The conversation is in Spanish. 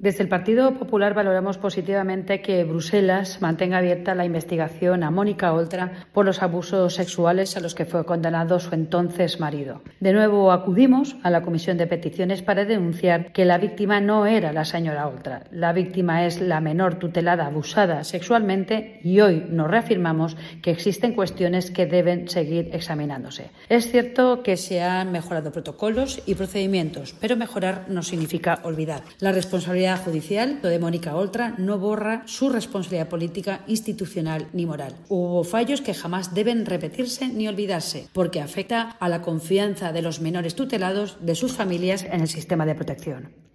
Desde el Partido Popular valoramos positivamente que Bruselas mantenga abierta la investigación a Mónica Oltra por los abusos sexuales a los que fue condenado su entonces marido. De nuevo acudimos a la Comisión de Peticiones para denunciar que la víctima no era la señora Oltra. La víctima es la menor tutelada abusada sexualmente y hoy nos reafirmamos que existen cuestiones que deben seguir examinándose. Es cierto que se han mejorado protocolos y procedimientos, pero mejorar no significa olvidar. La responsabilidad judicial de Mónica Oltra no borra su responsabilidad política, institucional ni moral. Hubo fallos que jamás deben repetirse ni olvidarse, porque afecta a la confianza de los menores tutelados, de sus familias en el sistema de protección.